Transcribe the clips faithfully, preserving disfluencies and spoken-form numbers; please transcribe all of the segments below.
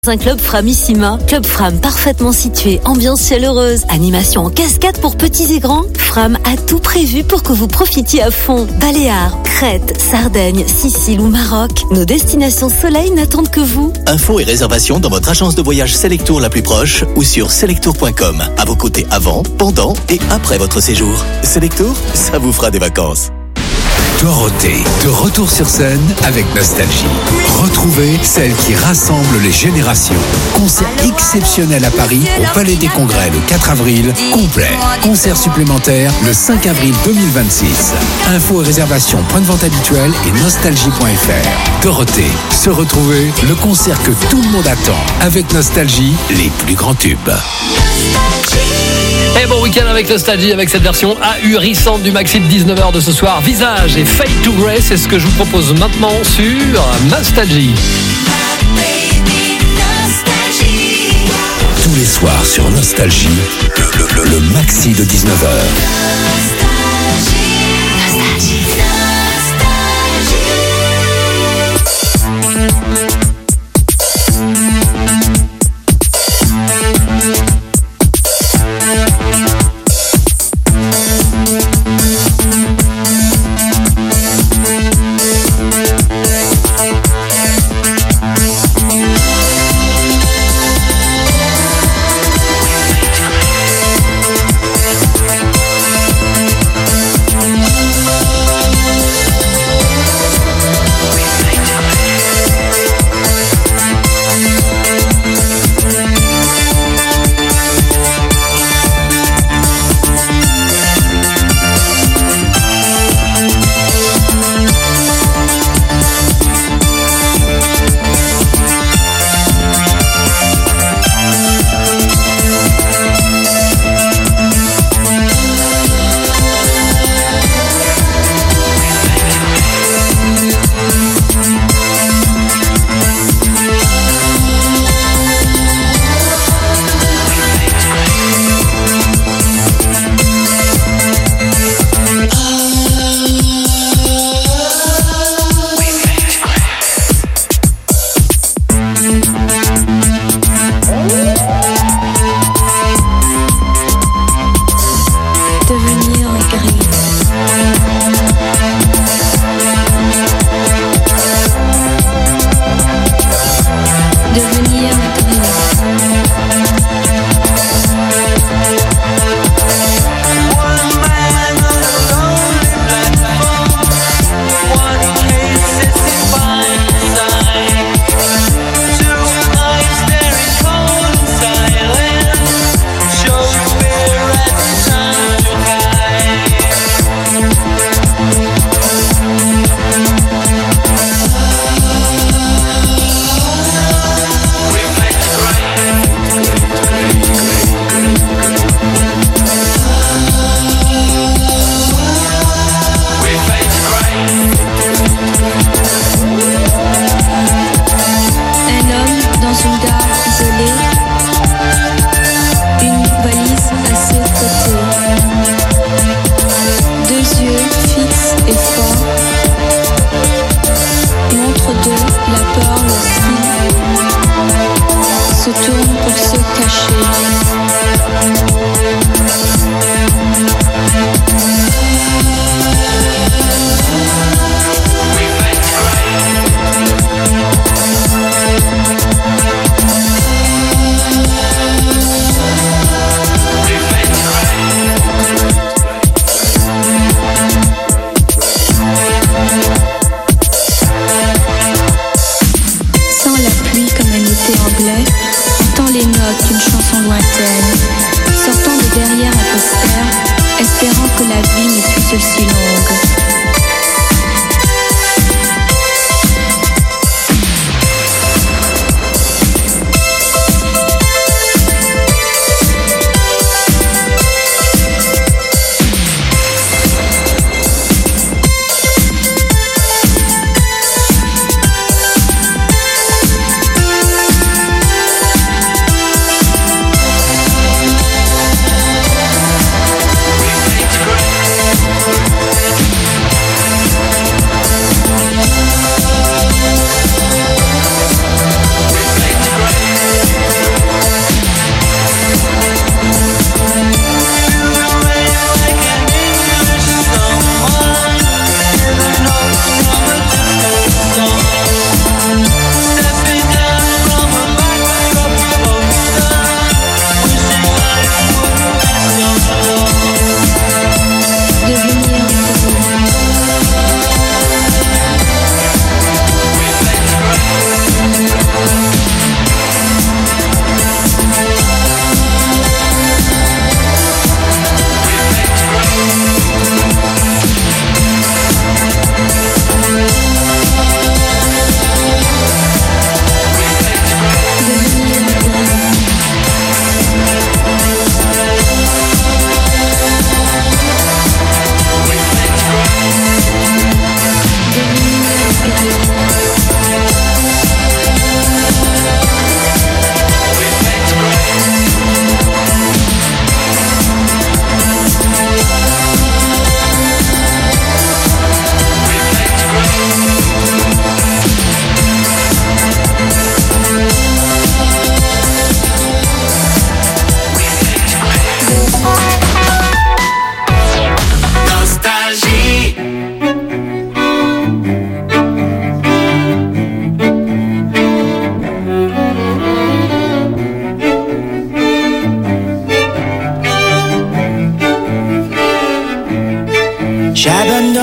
Un club Framissima, club Fram parfaitement situé, ambiance chaleureuse, animation en cascade pour petits et grands. Fram a tout prévu pour que vous profitiez à fond. Baléares, Crète, Sardaigne, Sicile ou Maroc, nos destinations soleil n'attendent que vous. Infos et réservations dans votre agence de voyage Selectour la plus proche ou sur selectour point com. À vos côtés avant, pendant et après votre séjour. Selectour, ça vous fera des vacances. Dorothée, de retour sur scène avec Nostalgie. Retrouvez celle qui rassemble les générations. Concert exceptionnel à Paris, au Palais des Congrès le quatre avril, complet. Concert supplémentaire le cinq avril deux mille vingt-six. Infos et réservations, point de vente habituel et nostalgie point f r. Dorothée, se retrouver, le concert que tout le monde attend. Avec Nostalgie, les plus grands tubes. Et bon week-end avec Nostalgie, avec cette version ahurissante du maxi de dix-neuf heures de ce soir. Visage et Fade to Grey, c'est ce que je vous propose maintenant sur Nostalgie. Tous les soirs sur Nostalgie, le, le, le, le maxi de dix-neuf heures. Nostalgie.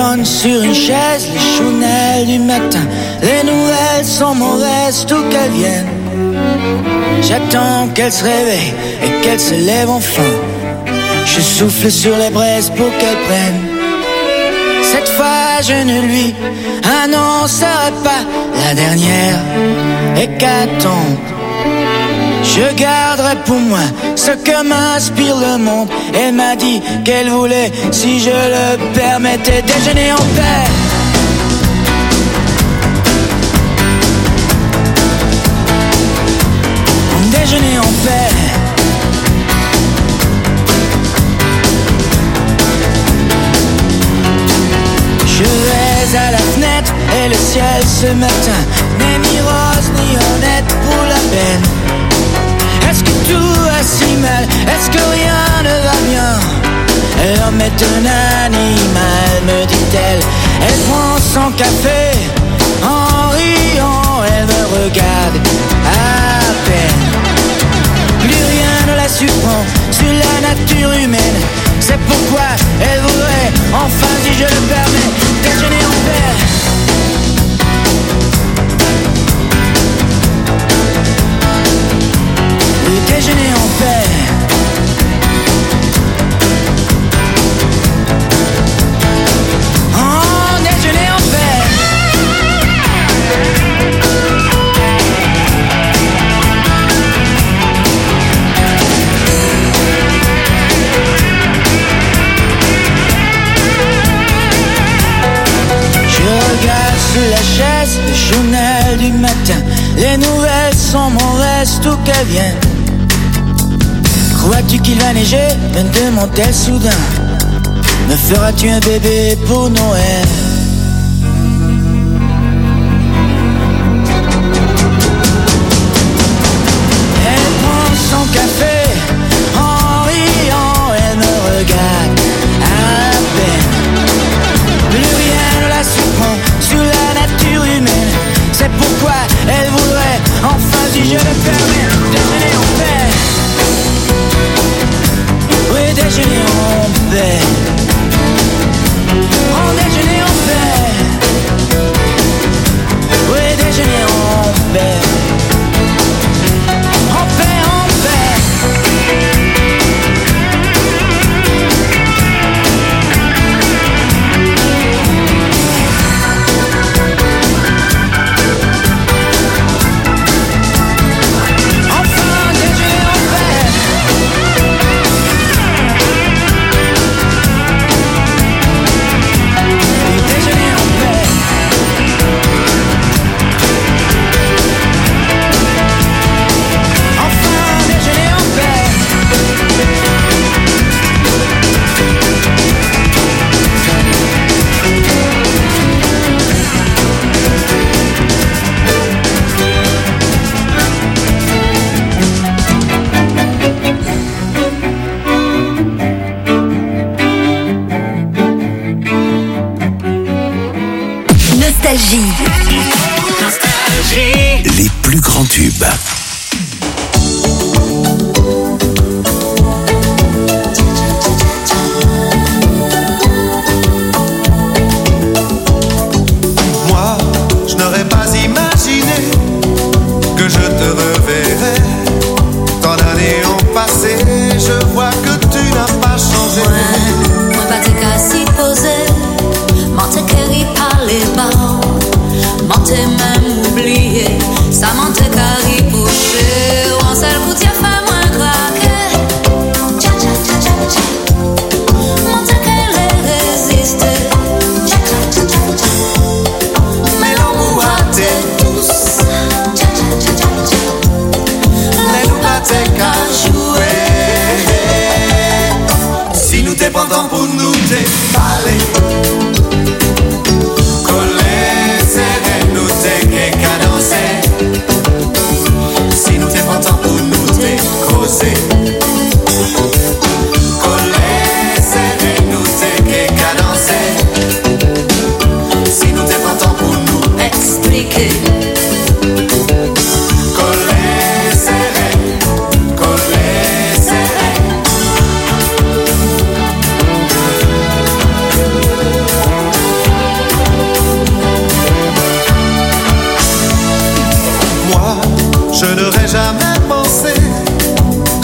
trône sur une chaise, les chounelles du matin. Les nouvelles sont mauvaises, tout qu'elles viennent. J'attends qu'elle se réveille et qu'elle se lève enfin. Je souffle sur les braises pour qu'elle prenne. Cette fois je ne lui annoncerai pas la dernière hécatombe. Je garderai pour moi ce que m'inspire le monde. Elle m'a dit qu'elle voulait, si je le permettais, déjeuner en paix. Déjeuner en paix. Je vais à la fenêtre et le ciel ce matin n'est ni rose ni honnête pour la peine. Est-ce que tout va si mal? Est-ce que rien ne va bien? L'homme est un animal, me dit-elle. Elle prend son café en riant, elle me regarde à peine. Plus rien ne la surprend sur la nature humaine. C'est pourquoi elle voudrait, enfin si je le permets, déjeuner en paix. Oui, déjeuner en paix. Oh, déjeuner en paix. La chaise, le journal du matin. Les nouvelles sont mauvaises, tout qu'elles viennent. Crois-tu qu'il va neiger? Me demande-t-elle soudain. Me feras-tu un bébé pour Noël? Elle prend son café en riant, elle me regarde à peine. Plus rien ne la surprend sur la nature humaine. C'est pourquoi elle voudrait, enfin si je le permets, déjeuner en paix. Oui, déjeuner en paix. Oh, déjeuner en paix. Oui, déjeuner en paix. En paix, en paix. Les plus grands tubes. Moi, je n'aurais pas imaginé que je te reverrais. Tant d'années ont passé, je vois que tu n'as pas changé. Ouais, moi pas t'es qu'à s'y poser, m'en t'es qu'à y parler bas. M'en t'es même oublié, ça m'en t'es qu'à y pousser. Ou en seul coup t'y a fait moins craquer. Tcha tcha tcha tcha tcha. M'en t'es qu'à les résister. Tcha tcha tcha tcha tcha. Mais l'amour a t'es tous. Tcha tcha tcha tcha tcha. Les loups pas t'es qu'à jouer. Si nous t'es pendant pour nous t'es parler. Si nous t'es pas temps pour nous t'es causé. Coller, serrer, nous t'es cadencé. Si nous t'es pas temps pour nous expliquer. Coller, serrer, coller, serrer.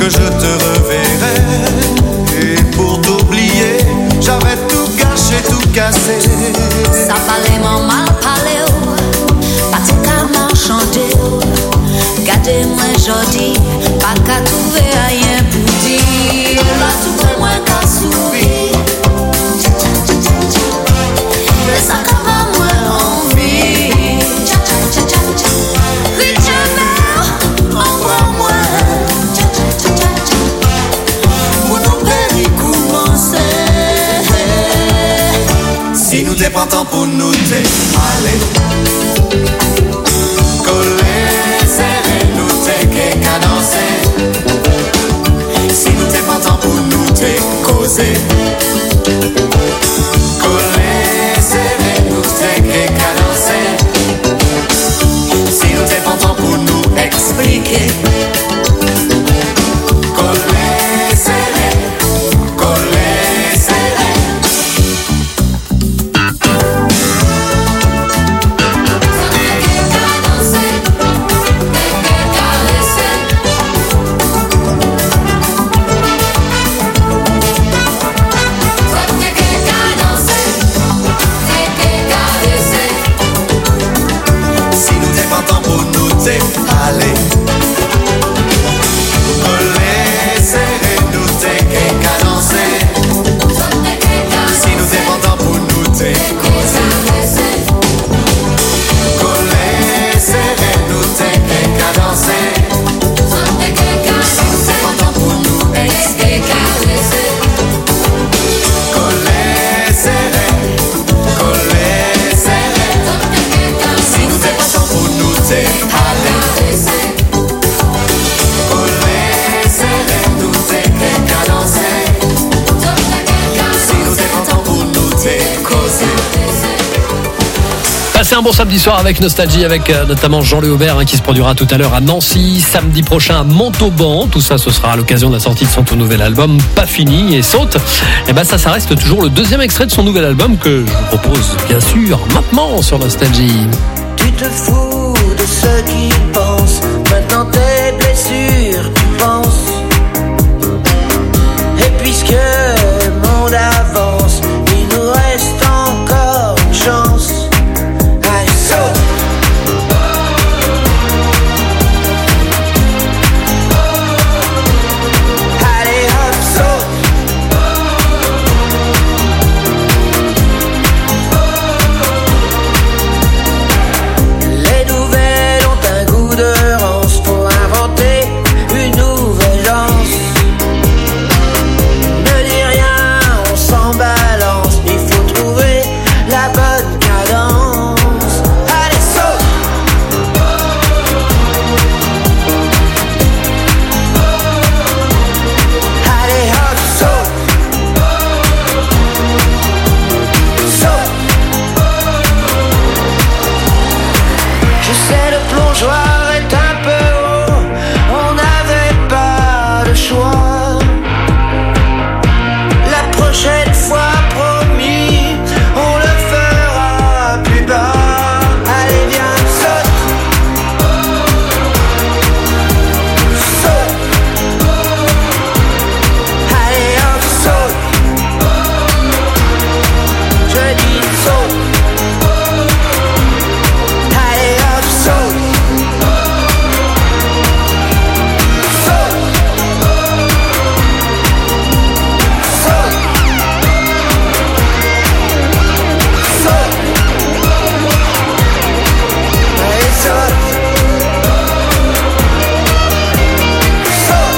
que je te reverrai. Et pour t'oublier, j'avais tout gâché, tout cassé. Ça fallait m'en mal parler, pas tout qu'à m'enchanter. Gardez-moi jodi, pas qu'à trouver rien pour dire. Là tout est moins qu'à sourire. Le sac à main moins envie. Vite jamais, encore moins. Pour nous périr commencer. Si nous t'es pas temps pour nous t'es aller. Coller, serrer, nous t'es qu'à danser. Si nous t'es pas temps pour nous t'es causer. Coller, serrer, nous t'es qu'à danser. Si nous t'es pas temps pour nous expliquer. Coller, serrer, coller, serrer. Allez, coller, serrer, nous t'es qu'à danser. Si nous t'es content pour nous t'es causer. Coller, serrer, nous t'es qu'à danser. Si nous t'es content pour nous expliquer. Coller, serrer, coller, serrer. Si nous t'es content pour nous t'es Passez un bon samedi soir avec Nostalgie, avec euh, notamment Jean-Louis Aubert hein, qui se produira tout à l'heure à Nancy, samedi prochain à Montauban. Tout ça, ce sera à l'occasion de la sortie de son tout nouvel album Pas Fini et Saute. Et ben ça, ça reste toujours le deuxième extrait de son nouvel album que je vous propose bien sûr maintenant sur Nostalgie. Tu te fous de ceux qui pensent, maintenant tes blessures, tu penses. Et puisque le monde avance, il nous reste encore une chance. Allez, saute! Allez, hop, saute! Les nouvelles ont un goût de rance, faut inventer une nouvelle danse. Ne dis rien, on s'en balance, il faut trouver la bonne cadence. Allez, saute! Allez, hop, saute! Saute! Je sais, le plongeoir est un peu haut, on n'avait pas le choix. La prochaine fois, promis, on le fera plus bas. Allez, viens, saute! Saute! Allez, hop, saute! Je dis saute! Allez, hop, saute! Saute! Saute! Saute! Allez, saute! Saute!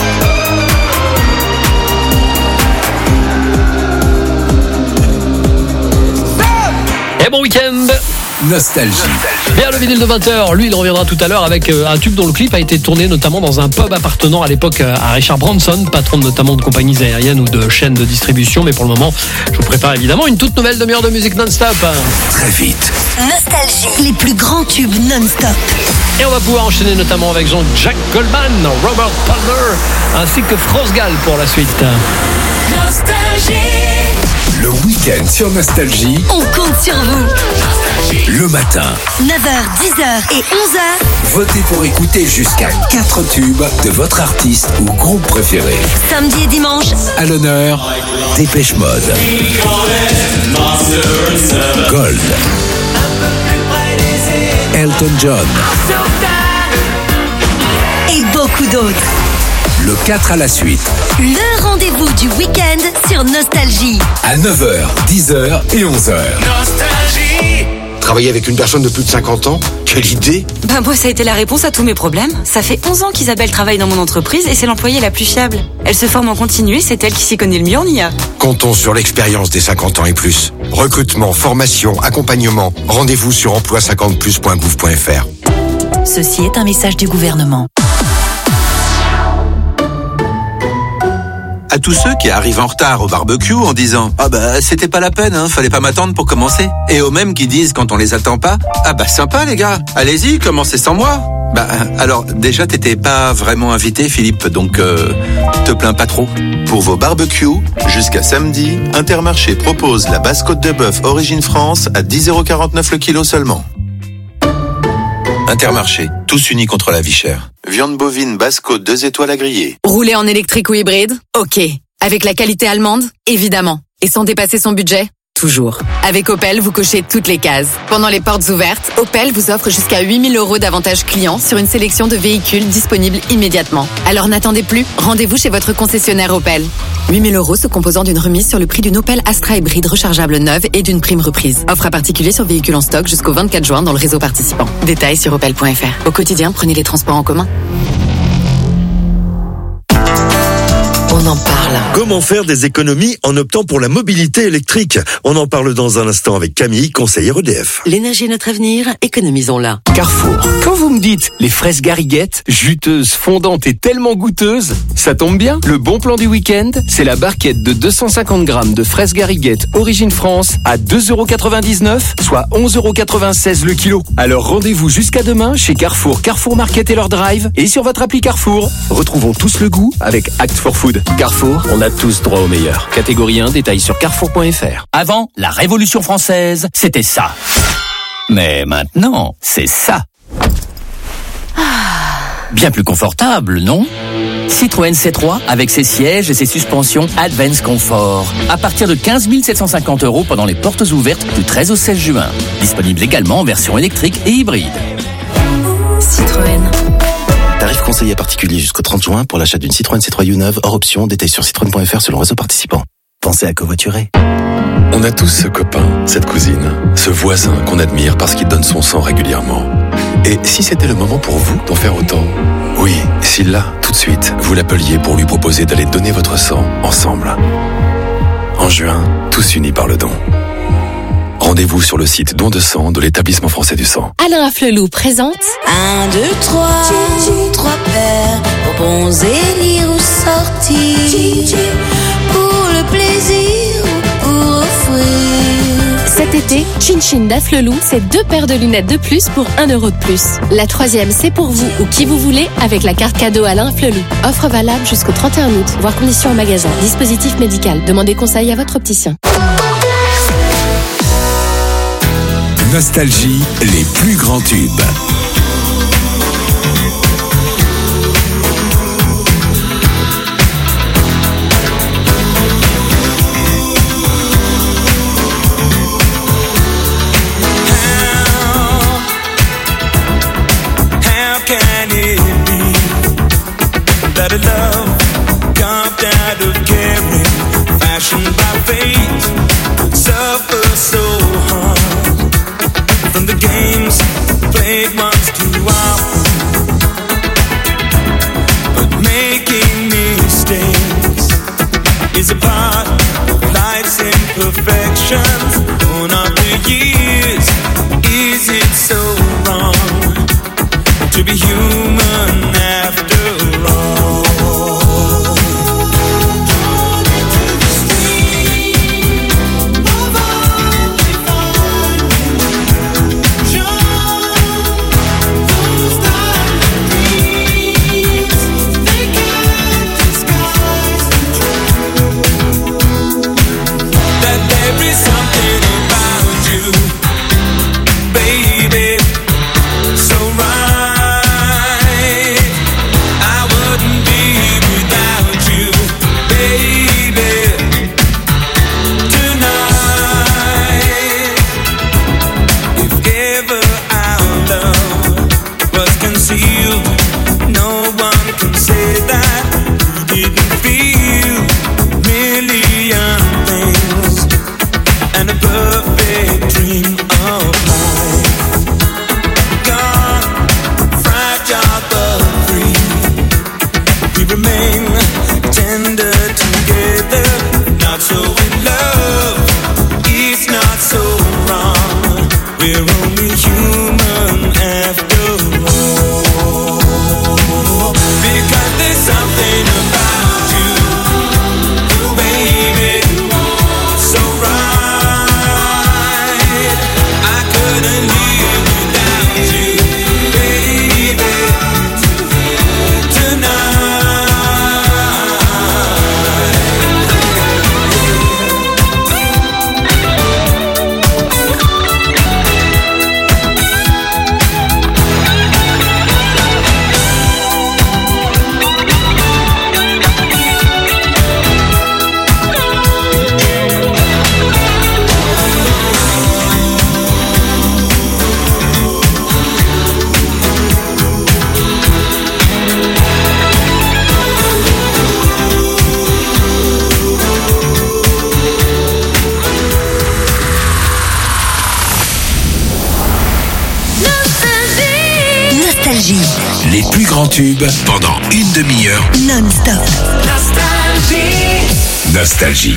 Et bon week-end. Nostalgie. Bien le vinyle de vingt heures, lui il reviendra tout à l'heure avec euh, un tube dont le clip a été tourné notamment dans un pub appartenant à l'époque euh, à Richard Branson, patron notamment de compagnies aériennes ou de chaînes de distribution. Mais pour le moment, je vous prépare évidemment une toute nouvelle demi-heure de musique non-stop. Très vite. Nostalgie, les plus grands tubes non-stop. Et on va pouvoir enchaîner notamment avec Jean-Jacques Goldman, Robert Palmer ainsi que France Gall pour la suite. Nostalgie. Le week-end sur Nostalgie, On compte sur vous. le matin. neuf heures, dix heures et onze heures. Votez pour écouter jusqu'à quatre tubes de votre artiste ou groupe préféré. Samedi et dimanche. À l'honneur, Dépêche Mode, Gold, Elton John. Et beaucoup d'autres. Le quatre à la suite, Le rendez-vous du week-end sur Nostalgie. à neuf heures, dix heures et onze heures. Travailler avec une personne de plus de cinquante ans? Quelle idée! Ben moi, ça a été la réponse à tous mes problèmes. Ça fait onze ans qu'Isabelle travaille dans mon entreprise et c'est l'employée la plus fiable. Elle se forme en continu et c'est elle qui s'y connaît le mieux en I A. Comptons sur l'expérience des cinquante ans et plus. Recrutement, formation, accompagnement. Rendez-vous sur emploi cinquante plus point gouv point fr. Ceci est un message du gouvernement. À tous ceux qui arrivent en retard au barbecue en disant « Ah bah c'était pas la peine, hein, fallait pas m'attendre pour commencer ». Et aux mêmes qui disent quand on les attend pas « Ah bah sympa les gars, allez-y, commencez sans moi ». Bah alors déjà t'étais pas vraiment invité Philippe, donc euh, te plains pas trop. Pour vos barbecues, jusqu'à samedi, Intermarché propose la basse côte de bœuf Origine France à dix euros quarante-neuf le kilo seulement. Intermarché, tous unis contre la vie chère. Viande bovine basse côte deux étoiles à griller. Rouler en électrique ou hybride? Ok. Avec la qualité allemande? Évidemment. Et sans dépasser son budget? Toujours. Avec Opel, vous cochez toutes les cases. Pendant les portes ouvertes, Opel vous offre jusqu'à huit mille euros d'avantages clients sur une sélection de véhicules disponibles immédiatement. Alors n'attendez plus, rendez-vous chez votre concessionnaire Opel. huit mille euros se composant d'une remise sur le prix d'une Opel Astra hybride rechargeable neuve et d'une prime reprise. Offre à particulier sur véhicules en stock jusqu'au vingt-quatre juin dans le réseau participant. Détails sur opel point fr. Au quotidien, prenez les transports en commun. On en parle. Comment faire des économies en optant pour la mobilité électrique? On en parle dans un instant avec Camille, conseillère E D F. L'énergie est notre avenir, économisons-la. Carrefour. Quand vous me dites les fraises Gariguette, juteuses, fondantes et tellement goûteuses, ça tombe bien. Le bon plan du week-end, c'est la barquette de deux cent cinquante grammes de fraises Gariguette Origine France à deux euros quatre-vingt-dix-neuf, soit onze euros quatre-vingt-seize le kilo. Alors rendez-vous jusqu'à demain chez Carrefour, Carrefour Market et leur drive et sur votre appli Carrefour. Retrouvons tous le goût avec Act for Food. Carrefour, on a tous droit au meilleur. Catégorie un, détail sur carrefour point fr. Avant, la Révolution française, c'était ça. Mais maintenant, c'est ça. Bien plus confortable, non? Citroën C trois avec ses sièges et ses suspensions Advance Comfort. À partir de quinze mille sept cent cinquante euros pendant les portes ouvertes du treize au seize juin. Disponible également en version électrique et hybride. Citroën. Tarif conseillé particulier jusqu'au trente juin pour l'achat d'une Citroën C trois U-neuve hors option. Détail sur citroën point fr selon le réseau participant. Pensez à covoiturer. On a tous ce copain, cette cousine, ce voisin qu'on admire parce qu'il donne son sang régulièrement. Et si c'était le moment pour vous d'en faire autant? Oui, si là, tout de suite, vous l'appeliez pour lui proposer d'aller donner votre sang ensemble. En juin, tous unis par le don. Rendez-vous sur le site don de sang de l'établissement français du sang. Alain Afflelou présente Un, deux, trois, trois paires, bonbons et lire ou sortir, pour le plaisir ou pour offrir. cet été, Chin Chin d'Afflelou, c'est deux paires de lunettes de plus pour un euro de plus. La troisième, c'est pour vous ou qui vous voulez avec la carte cadeau Alain Afflelou. Offre valable jusqu'au trente et un août, voire conditions en magasin. Dispositif médical. Demandez conseil à votre opticien. Nostalgie, les plus grands tubes. How can it be that a love carved out of caring, fashioned by fate, suffers so hard? From the games played once too often, but making mistakes is a part of life's imperfections. Born of the years, is it so wrong to be human after all? tubes pendant une demi-heure. Non-stop. Nostalgie. Nostalgie.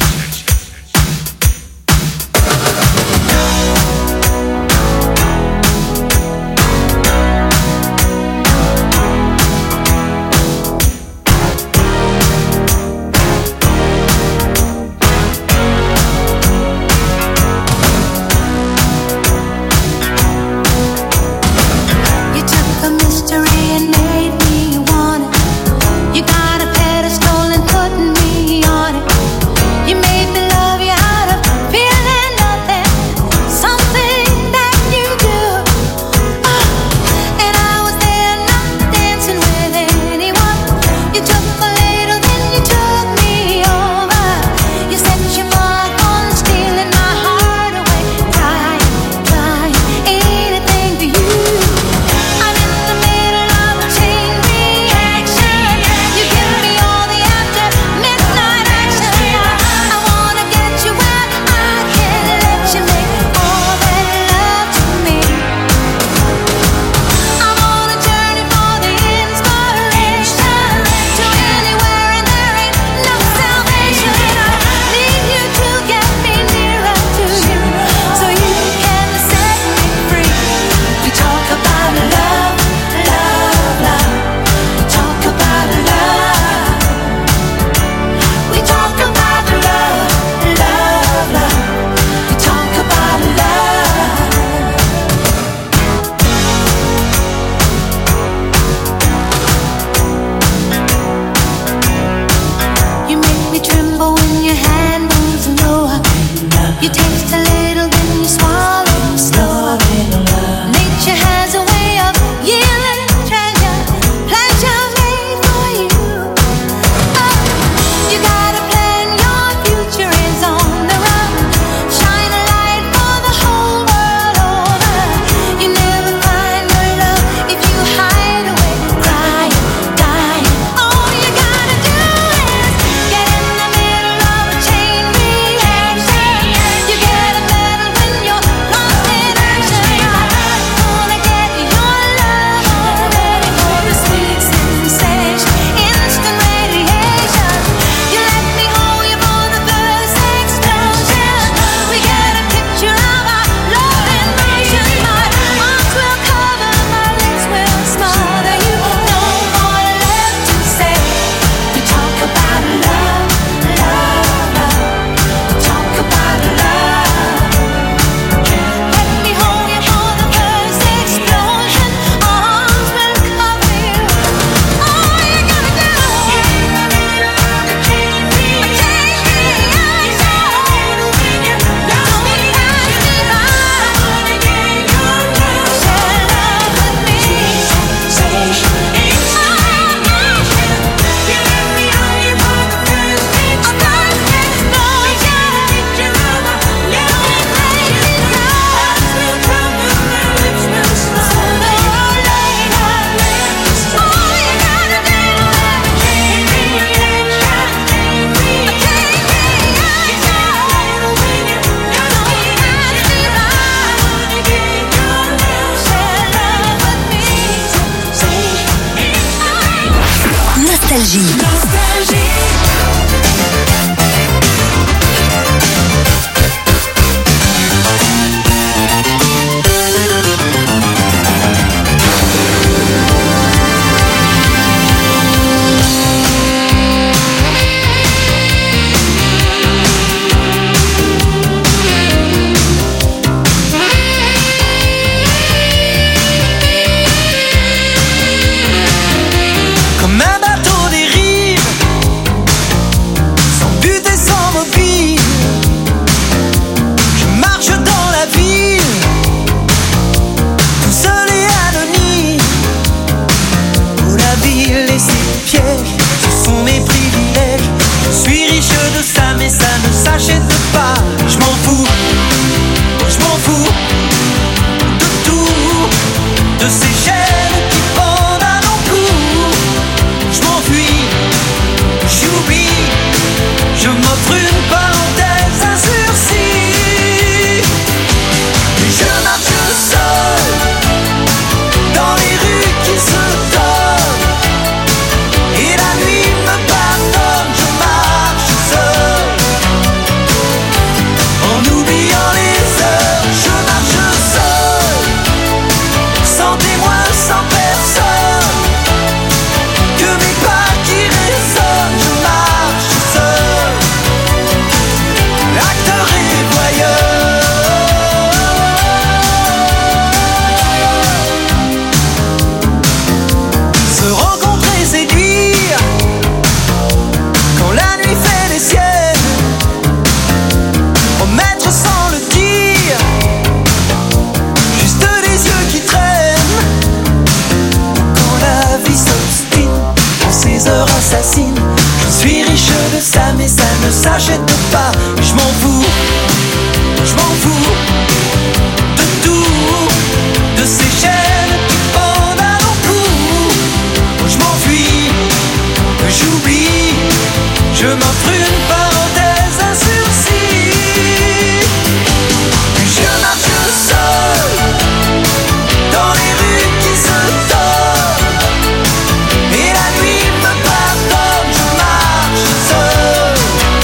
s'achète pas. Je m'en fous, je m'en fous de tout, de ces chaînes qui pendent à nos cou. Je m'enfuis, j'oublie, je m'offre une parenthèse, un sursis. Je marche seul dans les rues qui se tordent, et la nuit me pardonne. Je marche seul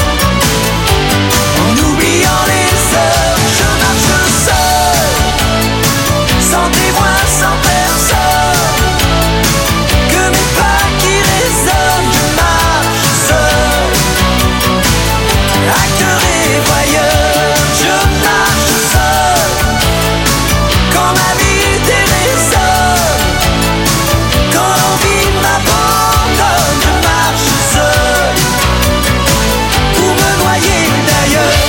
en oubliant les heures. Je marche seul, sans témoin, sans personne, que mes pas qui résonnent. Je marche seul, acteur et voyeur. Je marche seul, quand ma vie dérésonne, quand l'envie m'abandonne. Je marche seul, pour me noyer d'ailleurs.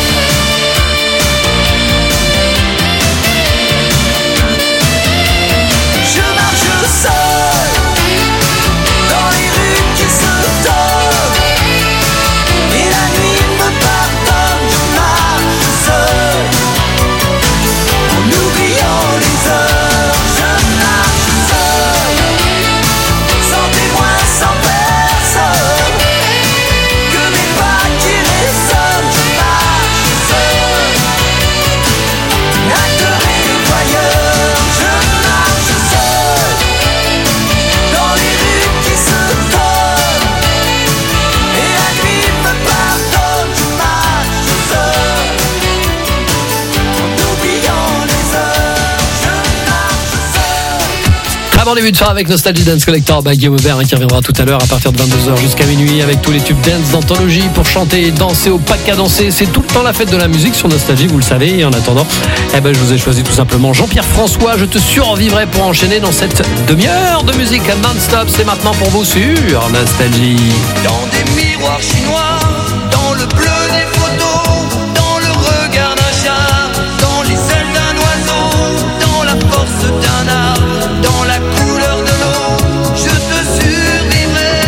Je marche seul dans les rues qui se tordent, et la nuit me pardonne. Je marche seul en oubliant les heures. Je marche seul, sans témoin, sans personne, que mes pas qui résonnent. Je marche seul, acteur et voyeur. Je marche seul dans les rues qui se tordent, et la nuit me pardonne. Je marche seul en oubliant les heures. Je marche seul. Très bon début de soirée avec Nostalgie Dance Collector by Guillaume Aubert, hein, qui reviendra tout à l'heure à partir de vingt-deux heures jusqu'à minuit avec tous les tubes dance d'anthologie pour chanter et danser au pas cadencé. C'est tout le temps la fête de la musique sur Nostalgie, vous le savez. Et en attendant, eh ben, je vous ai choisi tout simplement Jean-Pierre François. Je te survivrai pour enchaîner dans cette demi-heure de musique non-stop. C'est maintenant pour vous sur Nostalgie. Dans des miroirs chinois, dans le bleu des photos, dans le regard d'un chat, dans les ailes d'un oiseau, dans la force d'un arbre, dans la couleur de l'eau, je te survivrai.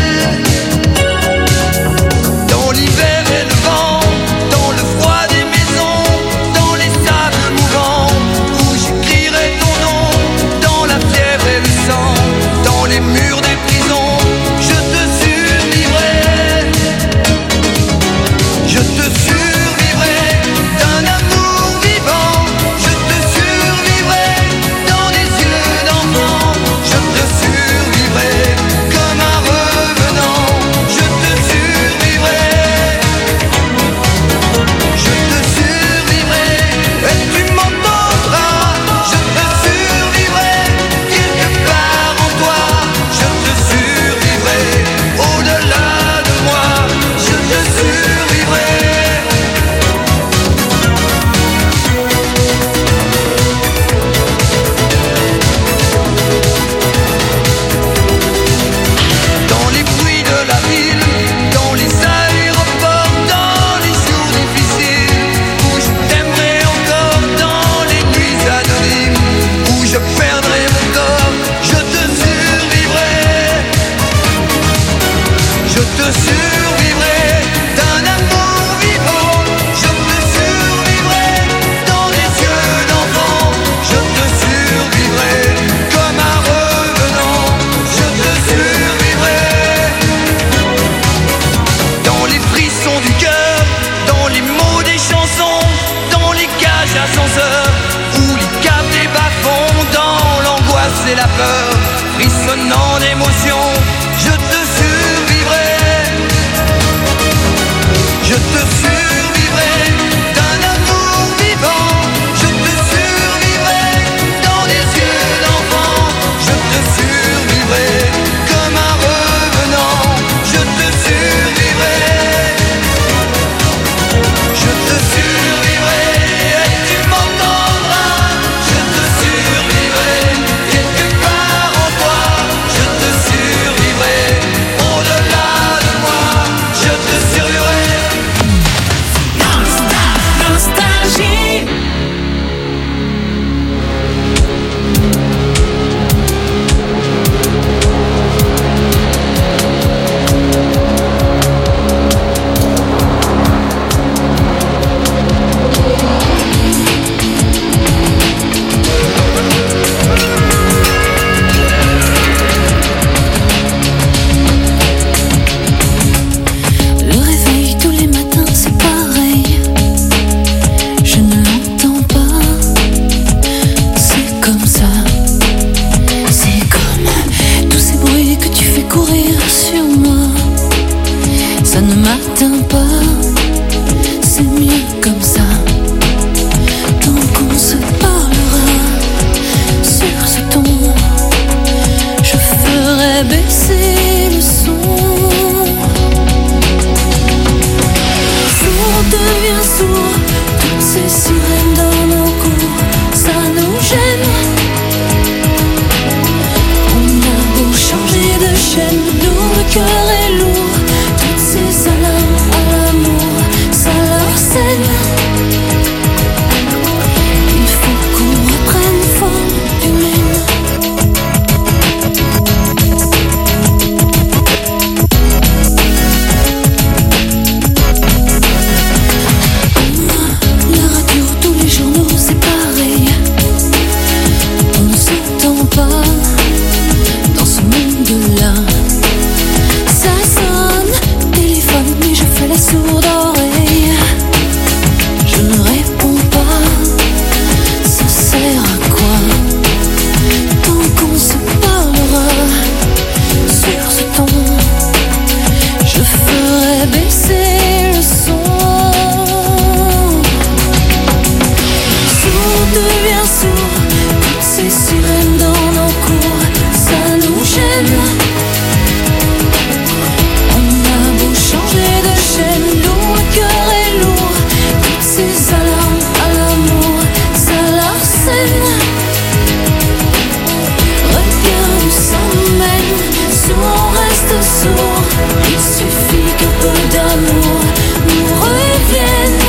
Dans l'hiver et le vent, dans le froid des maisons, dans les sables mouvants, où j'écrirai ton nom, dans la fièvre et le sang, dans les murs des prisons, je te survivrai. Je te survivrai d'un amour vivant. Je te survivrai dans des yeux d'enfant. Je te survivrai comme un revenant. Je te survivrai. Je te survivrai et tu m'entendras. Je te survivrai quelque part en toi. Je te survivrai au-delà de moi. Je te survivrai. Dans les bruits de la ville, dans les aéroports, dans les jours difficiles, où je t'aimerai encore, dans les nuits anonymes, où je perdrai mon corps, je te survivrai. Je te survivrai d'un amour vivant. Je te survivrai dans des yeux d'enfant. Je te survivrai comme un revenant. Je te survivrai dans les frissons du cœur, dans les mots des chansons, dans les cages ascenseurs, où les câbles des bas-fonds, dans l'angoisse et la peur, frissonnant d'émotion, je te survivrai. t'éteins pas, c'est mieux comme ça. Tant qu'on se parlera sur ce ton, je ferai baisser le son. Sourd devient sourd, toutes ces sirènes dans nos cours, ça nous gêne. On a beau changer de chaîne, nous le cœur est lourd, toutes ces alarmes à l'amour, ça leur scène. Il faut qu'on reprenne forme humaine. La radio, tous les journaux, c'est pareil. On ne s'entend pas dans ce monde-là. Ça sonne, téléphone, mais je fais la sourde oreille. Je ne réponds pas, ça sert à quoi? Tant qu'on se parlera sur ce ton, je ferai baisser le son. Sourd devient sourd, toutes ces sirènes dans nos cours, ça nous gêne. On a beau changer de chaîne, nous le cœur est lourd, toutes ces alarmes à l'amour, ça l'arsène. Regarde où ça nous mène, sourd on reste sourd, il suffit qu'un peu d'amour nous revienne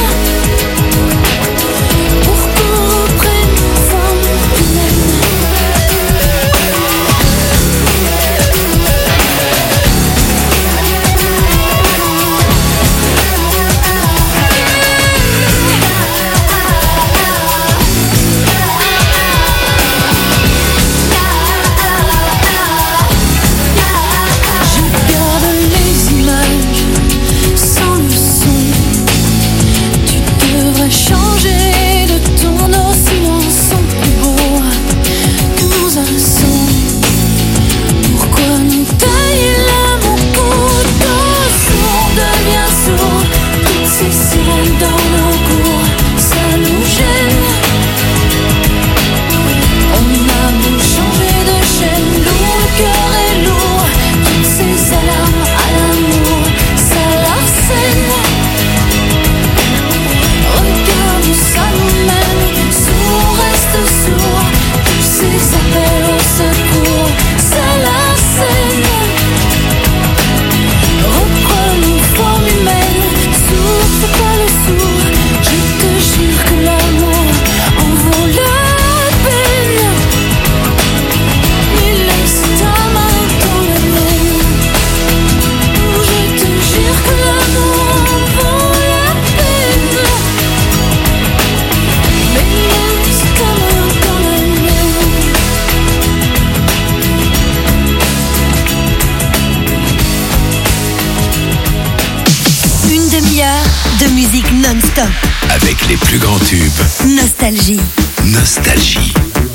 pour qu'on reprenne forme humaine. Je garde les images sans le son. Tu devrais changer de ton, nos silences sont plus beaux que nos accents. Pourquoi nous tailler là mon couteau? Sourd devient sourd, toutes ces sirènes dans nos cours, ça nous gêne. On a beau changer de chaîne, nous le cœur est lourd, toutes ces alarmes à l'amour, ça l'arsène. Regarde où ça nous mène, sourd reste sourd, tous ces appels au secours, ça l'arsène. Reprenons forme humaine, sourd c'est pas le sourd, je te jure que l'amour en vaut la peine. Mais laisse ta main dans la mienne, je te jure que l'amour en vaut la peine. Mais laisse ta main dans la mienne. Une demi-heure de musique non-stop. Avec les plus grands tubes. Nostalgie. Nostalgie.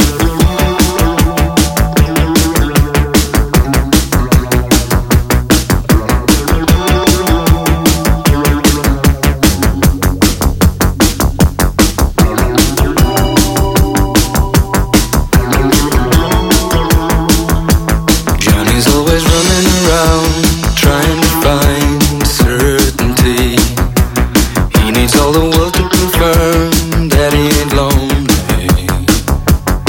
Johnny's always running around, trying to find certainty. He needs all the world to confirm that he ain't lonely.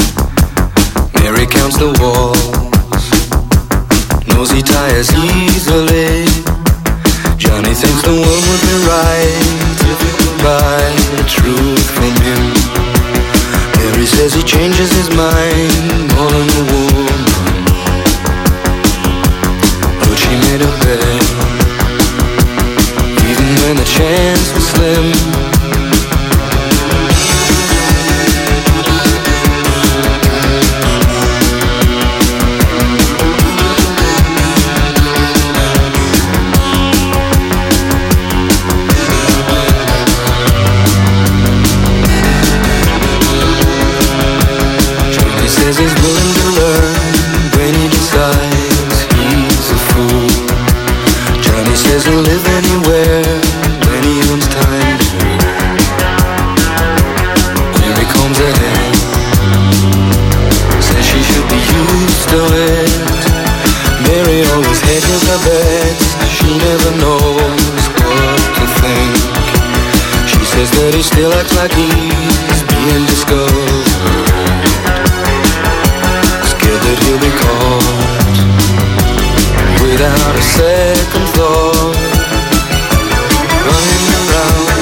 says he'll live anywhere when he owns time to. Here he comes ahead. Says she should be used to it. Mary always hedges her bets. She never knows what to think. She says that he still acts like he's being discovered. Scared that he'll be caught without a second thought. Running around.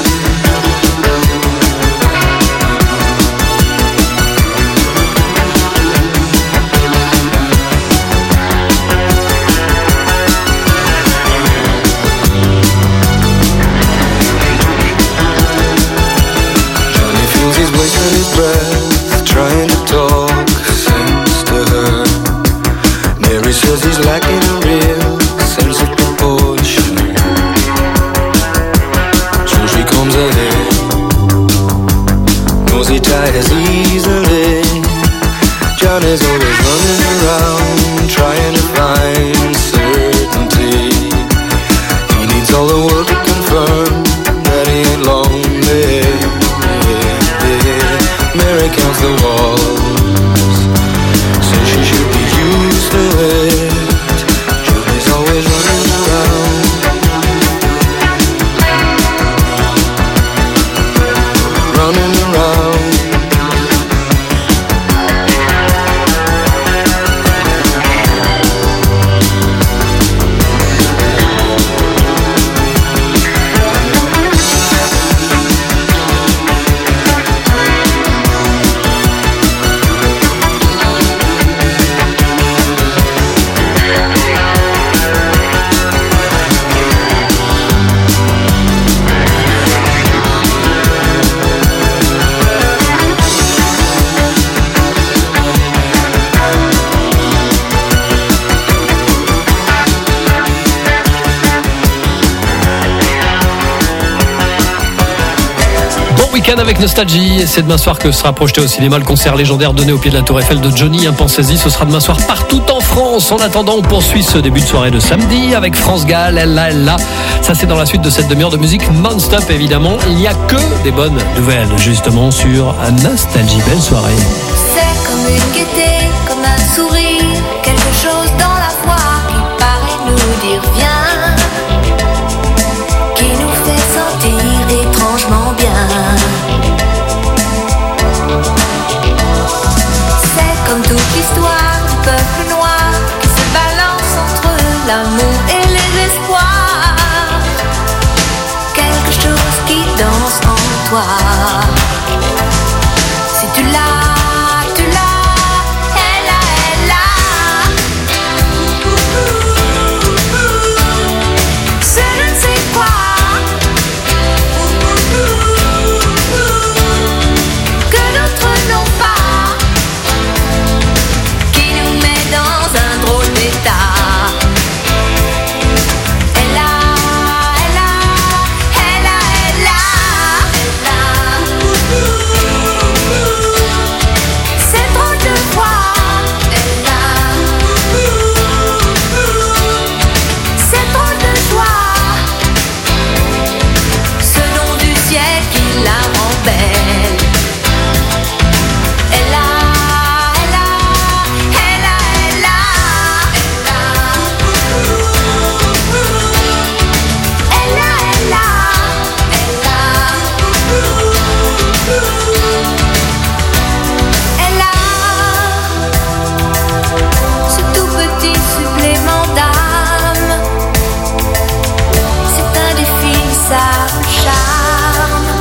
Johnny feels he's wasting his breath trying to talk sense to her. Mary says he's lacking a real sense of proportion. So she comes ahead. Knows he tires easily. Johnny's always running around trying to find certainty. He needs all the world to confirm that he ain't lonely. Mary counts the walls, says she should be used to it. Johnny's always running around. Running around. Avec Nostalgie, et c'est demain soir que sera projeté au cinéma le concert légendaire donné au pied de la Tour Eiffel de Johnny. Un pensez-y, ce sera demain soir partout en France. En attendant, on poursuit ce début de soirée de samedi avec France Gall, elle là, elle là. Ça, c'est dans la suite de cette demi-heure de musique non-stop, évidemment. Il n'y a que des bonnes nouvelles, justement, sur Nostalgie. Belle soirée. C'est comme une gaieté, comme un sourire, quelque chose dans la voix qui paraît nous dire viens, qui nous fait sentir étrangement bien. C'est comme toute l'histoire du peuple noir qui se balance entre l'amour et les espoirs. Quelque chose qui danse en toi. Si tu l'as, tu l'as, elle a, elle a. C'est je ne sais quoi que d'autres n'ont pas, qui nous met dans un drôle d'état. Elle a, elle a, elle a, elle a, elle a. C'est drôle de voir. Elle a. C'est drôle de joie. Ce nom du ciel qui la rend belle. Elle a, elle a, elle a, elle a, elle a. Elle a, elle a, elle a. Elle a ce tout petit supplément d'âme. C'est indéfinissable charme.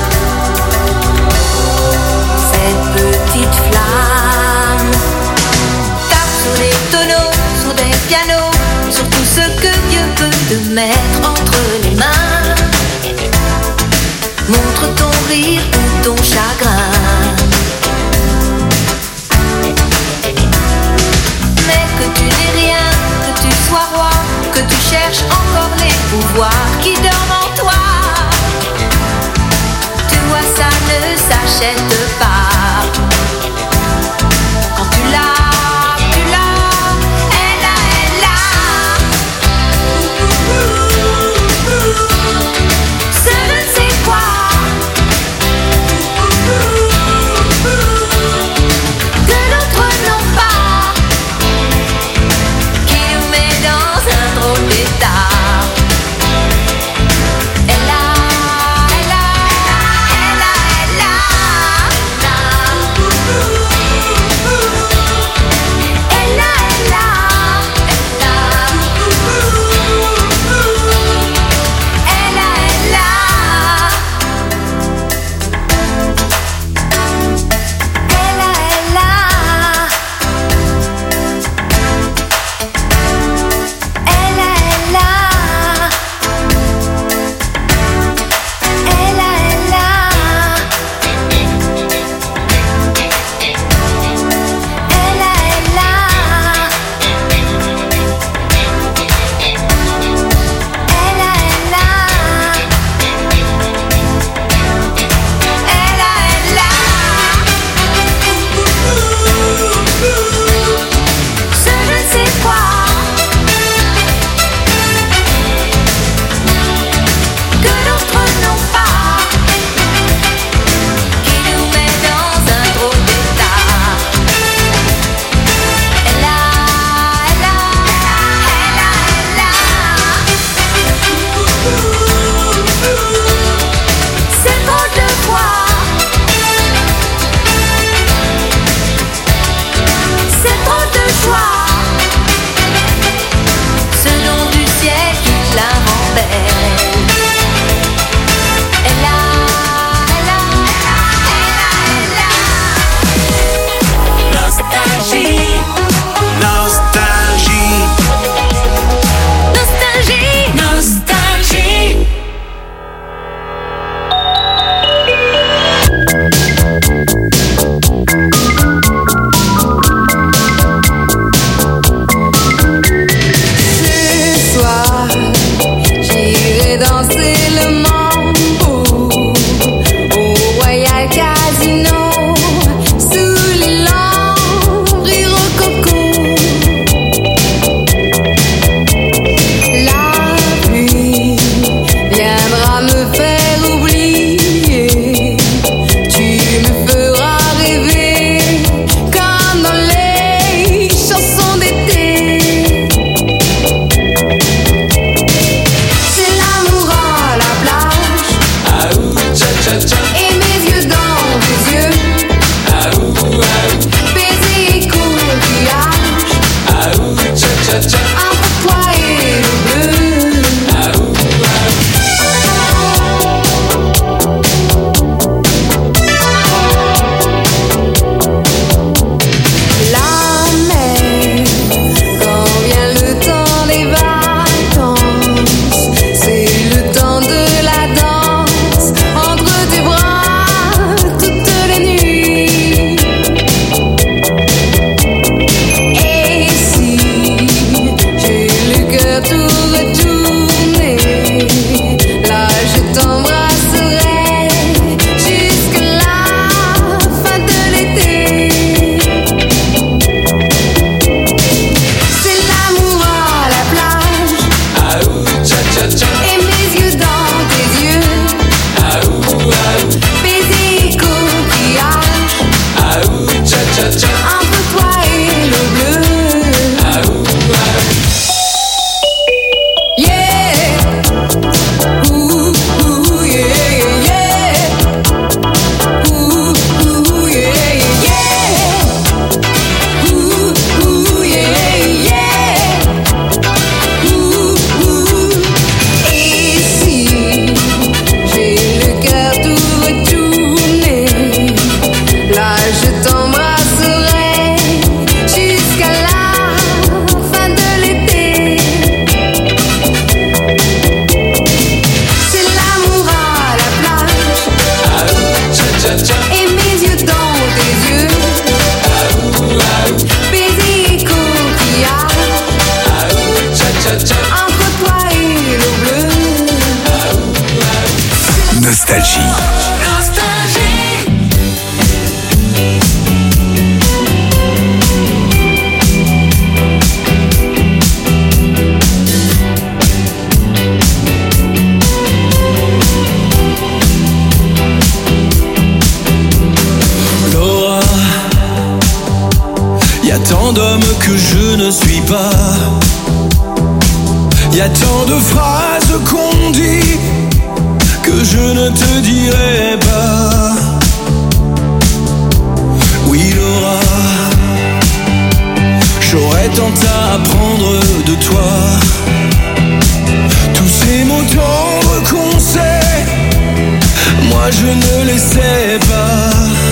Cette petite flamme tape sur les tonneaux, sur des pianos, sur tout ce que Dieu peut te mettre entre les mains. Montre ton rire ou ton chagrin. Mais que tu n'aies rien, que tu sois roi, que tu cherches encore les pouvoirs qui dorment en toi. Tu vois, ça ne s'achète pas. Quand tu l'as, tu l'as, elle a, elle a. Nostalgie. Laura, y a tant d'hommes que je ne suis pas. Y a tant de phrases qu'on dit que je ne te dirai pas. Oui Laura, j'aurais tant à apprendre de toi. Tous ces mots tendres qu'on sait, moi je ne les sais pas.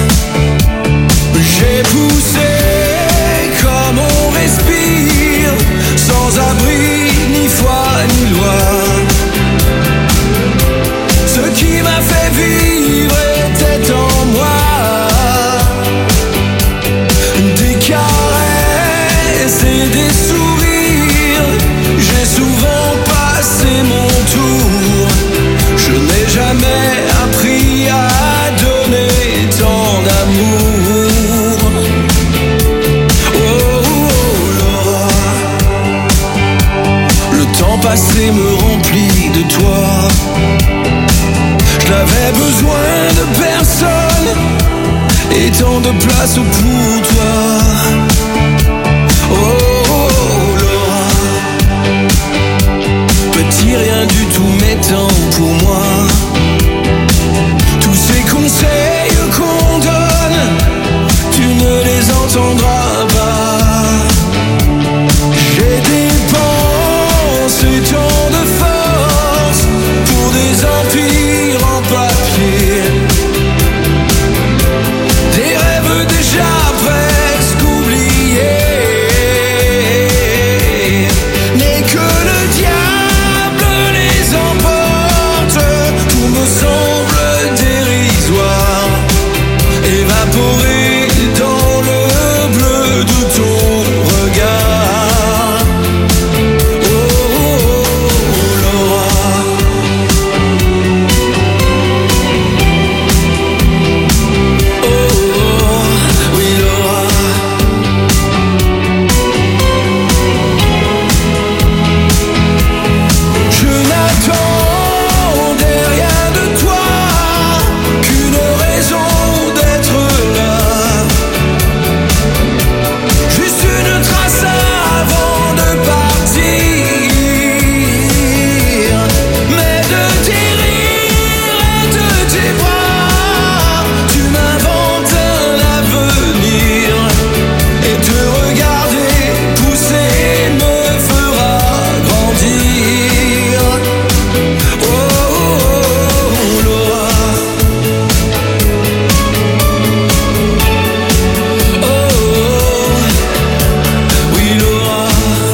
J'ai poussé comme on respire, sans abri, ni foi ni loi. Ce qui m'a fait vivre était en moi. Des caresses et des sourires, j'ai souvent passé mon tour. Je n'ai jamais appris à donner tant d'amour. Oh, oh, Laura, le temps passé me remplit de toi. Je n'avais besoin de personne et tant de place pour toi. Oh, oh, Laura, petit rien du tout mais tant pour moi. Tous ces conseils qu'on donne, tu ne les entendras pas. J'ai dépensé tant de force pour des empires en papier, des rêves déjà presque oubliés. Mais que le diable les emporte, tout me semble dérisoire, évaporé dans le bleu de ton regard. Oh, oh, oh, Laura, oh, oh, oui Laura. Je n'attendais rien de toi qu'une raison d'être là. Juste une trace avant de partir. Mais de tes rires et de tes bras, tu m'inventes un avenir. Et te regarder pousser me fera grandir. Oh, oh, oh, Laura. Oh, oh, oui Laura.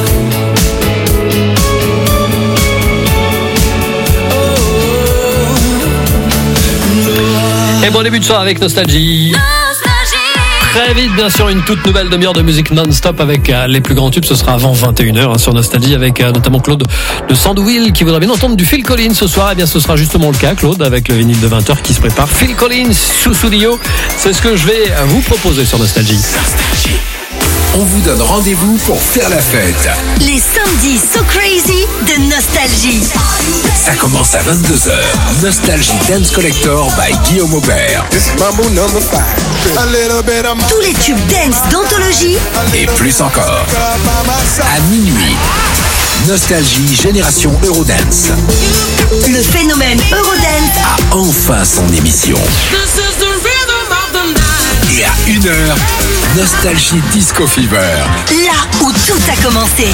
Et bon début de soirée avec Nostalgie. Très vite, bien sûr, une toute nouvelle demi-heure de musique non-stop avec euh, les plus grands tubes. Ce sera avant vingt et une heures hein, sur Nostalgie avec euh, notamment Claude de Sandwheel qui voudrait bien entendre du Phil Collins ce soir. Eh bien, ce sera justement le cas, Claude, avec le vinyle de vingt heures qui se prépare. Phil Collins, sous studio, c'est ce que je vais vous proposer sur Nostalgie. On vous donne rendez-vous pour faire la fête. Les samedis So Crazy de Nostalgie. Ça commence à vingt-deux heures. Nostalgie Dance Collector by Guillaume Aubert. Tous les tubes dance d'anthologie. Et plus encore. À minuit. Nostalgie Génération Eurodance. Le phénomène Eurodance a enfin son émission. Et à une heure, Nostalgie Disco Fever. Là où tout a commencé.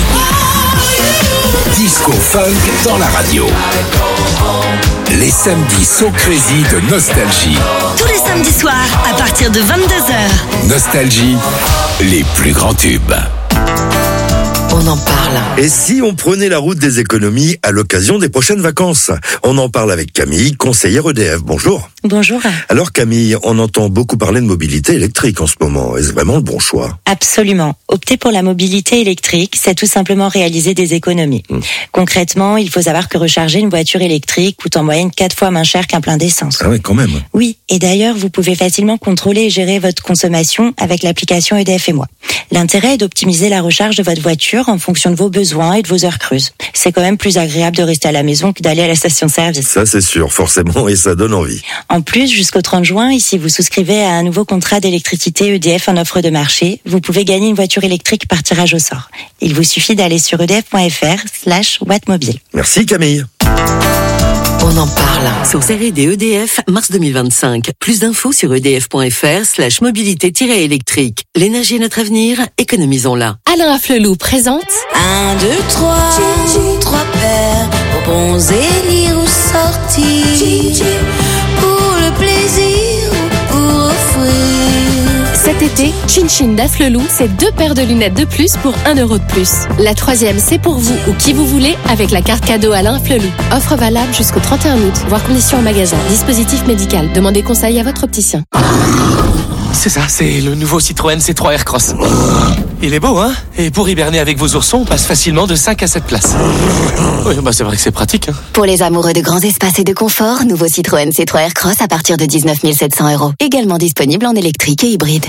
Disco Funk dans la radio. Les samedis So Crazy de Nostalgie. Tous les samedis soirs à partir de vingt-deux heures. Nostalgie, les plus grands tubes. On en parle. Et si on prenait la route des économies à l'occasion des prochaines vacances? On en parle avec Camille, conseillère E D F. Bonjour. Bonjour. Alors Camille, on entend beaucoup parler de mobilité électrique en ce moment. Est-ce vraiment le bon choix? Absolument. Opter pour la mobilité électrique, c'est tout simplement réaliser des économies. Mmh. Concrètement, il faut savoir que recharger une voiture électrique coûte en moyenne quatre fois moins cher qu'un plein d'essence. Ah oui, quand même. Oui, et d'ailleurs, vous pouvez facilement contrôler et gérer votre consommation avec l'application E D F et moi. L'intérêt est d'optimiser la recharge de votre voiture en fonction de vos besoins et de vos heures creuses. C'est quand même plus agréable de rester à la maison que d'aller à la station-service. Ça c'est sûr, forcément, et ça donne envie. En plus, jusqu'au trente juin, si vous souscrivez à un nouveau contrat d'électricité E D F en offre de marché, vous pouvez gagner une voiture électrique par tirage au sort. Il vous suffit d'aller sur edf.fr slash wattmobile. Merci Camille. On en parle. Sur série des E D F, mars deux mille vingt-cinq. Plus d'infos sur edf.fr slash mobilité-électrique. L'énergie est notre avenir, économisons-la. Alain Afflelou présente Un, deux, trois, trois paires pour bronzer, lire ou sortir, pour le plaisir ou pour offrir. Cet été, Chin Chin d'Afflelou, c'est deux paires de lunettes de plus pour un euro de plus. La troisième, c'est pour vous ou qui vous voulez avec la carte cadeau Alain Afflelou. Offre valable jusqu'au trente et un août. Voir conditions en magasin. Dispositif médical. Demandez conseil à votre opticien. C'est ça, c'est le nouveau Citroën C trois Aircross. Il est beau, hein? Et pour hiberner avec vos oursons, on passe facilement de cinq à sept places. Oui, bah c'est vrai que c'est pratique, hein. Pour les amoureux de grands espaces et de confort, nouveau Citroën C trois Aircross à partir de dix-neuf mille sept cents euros. Également disponible en électrique et hybride.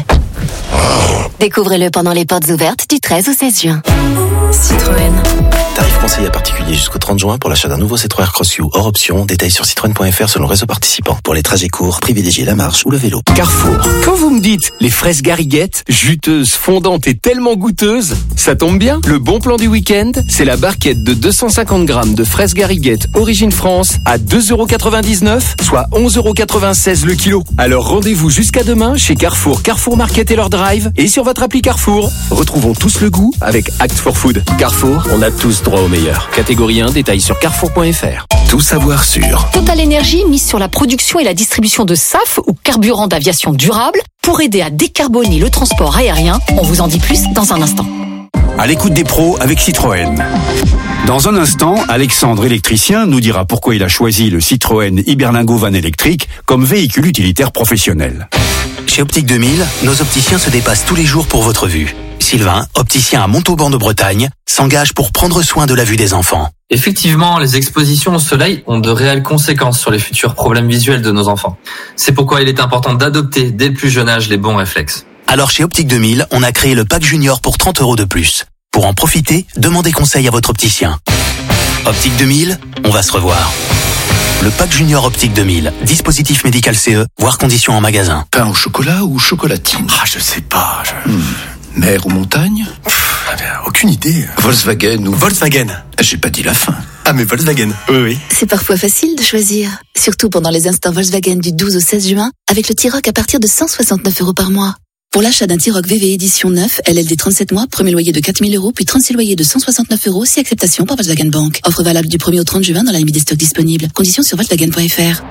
Découvrez-le pendant les portes ouvertes du treize au seize juin. Citroën. Tarif conseillé à particulier jusqu'au trente juin pour l'achat d'un nouveau C trois Aircross U hors option. Détails sur citroën point f r selon le réseau participant. Pour les trajets courts, privilégiez la marche ou le vélo. Carrefour. Quand vous me dites les fraises gariguettes, juteuses, fondantes et tellement goûteuses, ça tombe bien. Le bon plan du week-end, c'est la barquette de deux cent cinquante grammes de fraises gariguettes origine France à deux euros quatre-vingt-dix-neuf, soit onze euros quatre-vingt-seize le kilo. Alors rendez-vous jusqu'à demain chez Carrefour, Carrefour Market et leur drive et sur votre appli Carrefour. Retrouvons tous le goût avec Act for Food. Carrefour, on a tous droit au meilleur. Catégorie un, détails sur carrefour point f r. Tout savoir sur Total Energy mise sur la production et la distribution de S A F ou carburant d'aviation durable pour aider à décarboner le transport aérien. On vous en dit plus dans un instant. À l'écoute des pros avec Citroën. Dans un instant, Alexandre, électricien, nous dira pourquoi il a choisi le Citroën Iberlingo Van électrique comme véhicule utilitaire professionnel. Chez Optique deux mille, nos opticiens se dépassent tous les jours pour votre vue. Sylvain, opticien à Montauban de Bretagne, s'engage pour prendre soin de la vue des enfants. Effectivement, les expositions au soleil ont de réelles conséquences sur les futurs problèmes visuels de nos enfants. C'est pourquoi il est important d'adopter dès le plus jeune âge les bons réflexes. Alors chez Optique deux mille, on a créé le pack junior pour trente euros de plus. Pour en profiter, demandez conseil à votre opticien. Optique deux mille, on va se revoir. Le pack junior Optique deux mille, dispositif médical C E, voire conditions en magasin. Pain au chocolat ou chocolatine? Ah, je sais pas. Je... Hmm. Mer ou montagne? Pff, aucune idée. Volkswagen ou... Volkswagen. J'ai pas dit la fin. Ah, mais Volkswagen. Oui, oui. C'est parfois facile de choisir. Surtout pendant les instants Volkswagen du douze au seize juin, avec le T-Roc à partir de cent soixante-neuf euros par mois. Pour l'achat d'un T-Roc V V édition neuf, L L D trente-sept mois, premier loyer de quatre mille euros, puis trente-six loyers de cent soixante-neuf euros, si acceptation par Volkswagen Bank. Offre valable du premier au trente juin dans la limite des stocks disponibles. Conditions sur volkswagen point f r.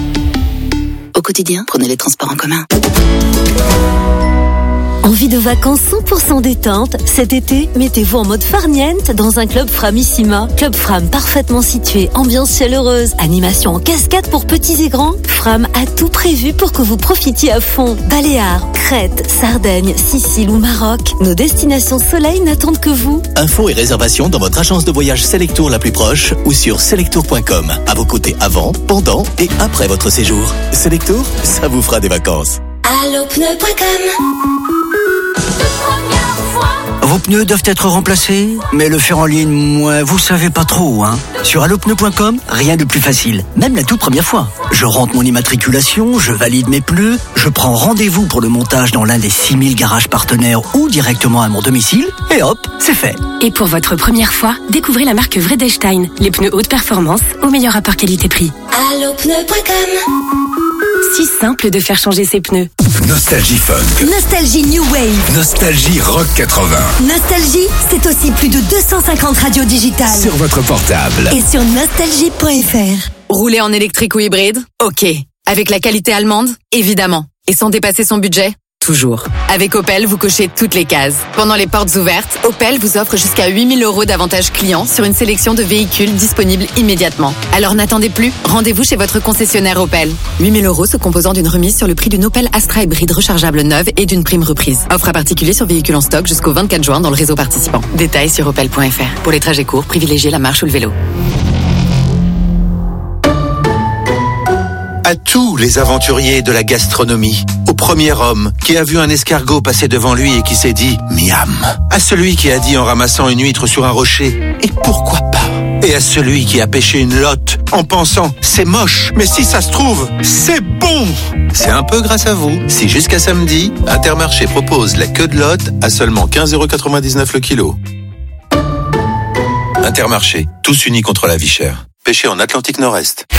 Au quotidien, prenez les transports en commun. Envie de vacances cent pour cent détente? Cet été, mettez-vous en mode farniente dans un club Framissima. Club Fram parfaitement situé, ambiance chaleureuse, animation en cascade pour petits et grands. Fram a tout prévu pour que vous profitiez à fond. Baléares, Crète, Sardaigne, Sicile ou Maroc. Nos destinations soleil n'attendent que vous. Infos et réservations dans votre agence de voyage Selectour la plus proche ou sur selectour point com. À vos côtés avant, pendant et après votre séjour. Selectour, ça vous fera des vacances. allo pneus point com. Vos pneus doivent être remplacés, mais le faire en ligne, moi, vous savez pas trop, hein. Sur allo pneus point com, rien de plus facile, même la toute première fois. Je rentre mon immatriculation, je valide mes pneus, je prends rendez-vous pour le montage dans l'un des six mille garages partenaires ou directement à mon domicile, et hop, c'est fait. Et pour votre première fois, découvrez la marque Vredestein, les pneus haute performance au meilleur rapport qualité-prix. allo pneus point com. Si simple de faire changer ses pneus. Nostalgie Funk. Nostalgie New Wave. Nostalgie Rock quatre-vingts. Nostalgie, c'est aussi plus de deux cent cinquante radios digitales. Sur votre portable. Et sur nostalgie point f r. Rouler en électrique ou hybride? Ok. Avec la qualité allemande? Évidemment. Et sans dépasser son budget? toujours. Avec Opel, vous cochez toutes les cases. Pendant les portes ouvertes, Opel vous offre jusqu'à huit mille euros d'avantages clients sur une sélection de véhicules disponibles immédiatement. Alors n'attendez plus, rendez-vous chez votre concessionnaire Opel. huit mille euros se composant d'une remise sur le prix d'une Opel Astra hybride rechargeable neuve et d'une prime reprise. Offre à particulier sur véhicules en stock jusqu'au vingt-quatre juin dans le réseau participant. Détails sur opel point f r. Pour les trajets courts, privilégiez la marche ou le vélo. À tous les aventuriers de la gastronomie, au premier homme qui a vu un escargot passer devant lui et qui s'est dit « miam », à celui qui a dit en ramassant une huître sur un rocher « et pourquoi pas ?» et à celui qui a pêché une lotte en pensant « c'est moche, mais si ça se trouve, c'est bon !» C'est un peu grâce à vous si jusqu'à samedi, Intermarché propose la queue de lotte à seulement quinze euros quatre-vingt-dix-neuf le kilo. Intermarché, tous unis contre la vie chère. Pêché en Atlantique Nord-Est.